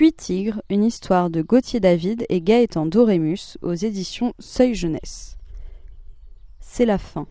Fuit Tigre, une histoire de Gauthier David et Gaëtan Dorémus aux éditions Seuil Jeunesse. C'est la fin.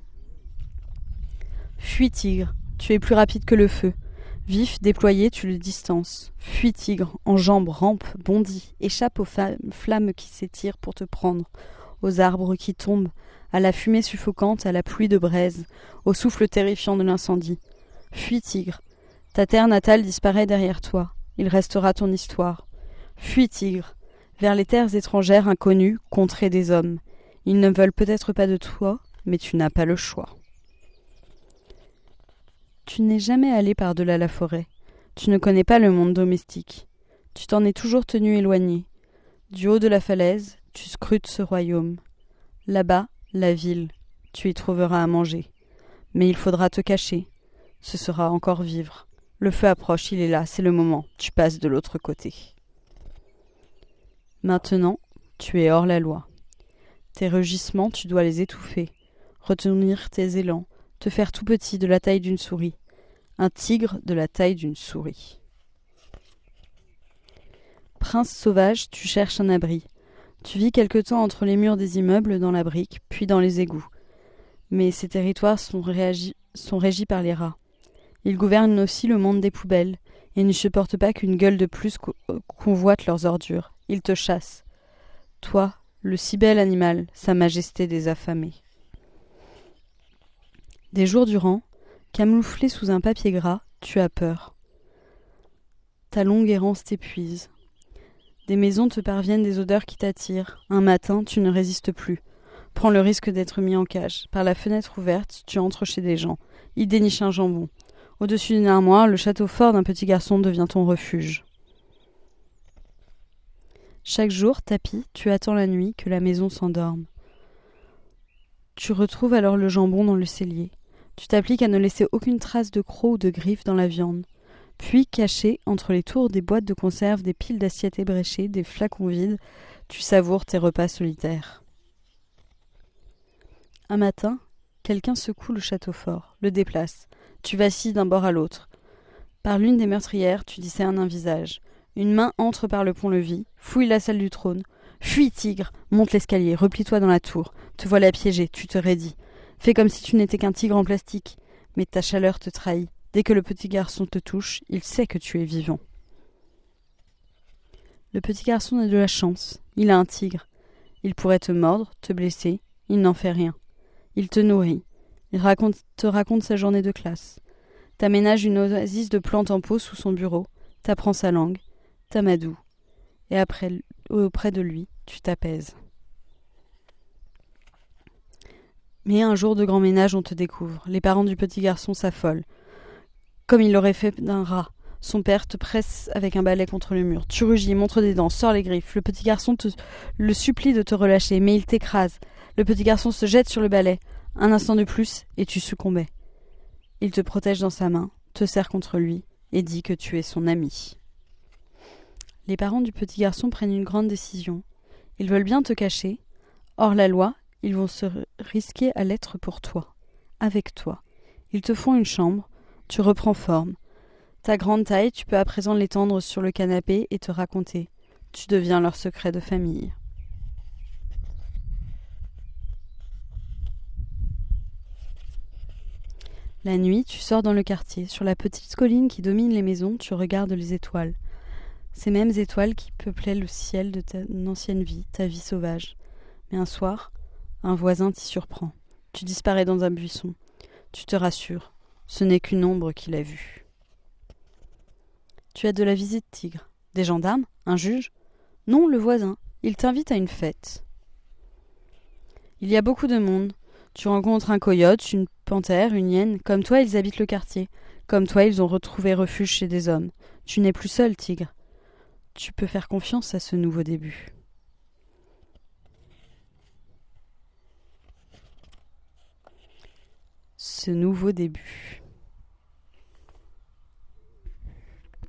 Fuis Tigre, tu es plus rapide que le feu. Vif, déployé, tu le distances. Fuis Tigre, enjambe, rampe, bondit, échappe aux flammes qui s'étirent pour te prendre, aux arbres qui tombent, à la fumée suffocante, à la pluie de braise, au souffle terrifiant de l'incendie. Fuis Tigre, ta terre natale disparaît derrière toi. Il restera ton histoire. Fuis Tigre, vers les terres étrangères inconnues, contrées des hommes. Ils ne veulent peut-être pas de toi, mais tu n'as pas le choix. Tu n'es jamais allé par-delà la forêt. Tu ne connais pas le monde domestique. Tu t'en es toujours tenu éloigné. Du haut de la falaise, tu scrutes ce royaume. Là-bas, la ville, tu y trouveras à manger. Mais il faudra te cacher. Ce sera encore vivre. Le feu approche, il est là, c'est le moment. Tu passes de l'autre côté. Maintenant, tu es hors la loi. Tes rugissements, tu dois les étouffer, retenir tes élans, te faire tout petit de la taille d'une souris. Un tigre de la taille d'une souris. Prince sauvage, tu cherches un abri. Tu vis quelque temps entre les murs des immeubles dans la brique, puis dans les égouts. Mais ces territoires sont régis par les rats. Ils gouvernent aussi le monde des poubelles, et ne supportent pas qu'une gueule de plus convoite leurs ordures. Ils te chassent. Toi, le si bel animal, sa majesté des affamés. Des jours durant, camouflé sous un papier gras, tu as peur. Ta longue errance t'épuise. Des maisons te parviennent des odeurs qui t'attirent. Un matin, tu ne résistes plus. Prends le risque d'être mis en cage. Par la fenêtre ouverte, tu entres chez des gens. Ils dénichent un jambon. Au-dessus d'une armoire, le château fort d'un petit garçon devient ton refuge. Chaque jour, tapi, tu attends la nuit que la maison s'endorme. Tu retrouves alors le jambon dans le cellier. Tu t'appliques à ne laisser aucune trace de crocs ou de griffes dans la viande. Puis, caché entre les tours des boîtes de conserve, des piles d'assiettes ébréchées, des flacons vides, tu savoures tes repas solitaires. Un matin, quelqu'un secoue le château fort, le déplace. Tu vacilles d'un bord à l'autre. Par l'une des meurtrières, tu discernes un visage. Une main entre par le pont-levis, fouille la salle du trône. Fuis, tigre, monte l'escalier, replie-toi dans la tour. Te voilà piégé, tu te raidis. Fais comme si tu n'étais qu'un tigre en plastique. Mais ta chaleur te trahit. Dès que le petit garçon te touche, il sait que tu es vivant. Le petit garçon a de la chance. Il a un tigre. Il pourrait te mordre, te blesser. Il n'en fait rien. Il te nourrit. Il te raconte sa journée de classe. T'aménages une oasis de plantes en pot sous son bureau. T'apprends sa langue. T'amadoues. Et auprès de lui, tu t'apaises. Mais un jour de grand ménage, on te découvre. Les parents du petit garçon s'affolent. Comme il l'aurait fait d'un rat. Son père te presse avec un balai contre le mur. Tu rugis, montre des dents, sors les griffes. Le petit garçon le supplie de te relâcher, mais il t'écrase. Le petit garçon se jette sur le balai. Un instant de plus, et tu succombais. Il te protège dans sa main, te serre contre lui, et dit que tu es son ami. Les parents du petit garçon prennent une grande décision. Ils veulent bien te cacher. Hors la loi, ils vont se risquer à l'être pour toi, avec toi. Ils te font une chambre, tu reprends forme. Ta grande taille, tu peux à présent l'étendre sur le canapé et te raconter. Tu deviens leur secret de famille. La nuit, tu sors dans le quartier. Sur la petite colline qui domine les maisons, tu regardes les étoiles. Ces mêmes étoiles qui peuplaient le ciel de ton ancienne vie, ta vie sauvage. Mais un soir, un voisin t'y surprend. Tu disparais dans un buisson. Tu te rassures. Ce n'est qu'une ombre qu'il a vue. Tu as de la visite, tigre. Des gendarmes? Un juge? Non, le voisin. Il t'invite à une fête. Il y a beaucoup de monde. Tu rencontres un coyote, une panthère, une hyène. Comme toi, ils habitent le quartier. Comme toi, ils ont retrouvé refuge chez des hommes. Tu n'es plus seul, tigre. Tu peux faire confiance à ce nouveau début. Ce nouveau début.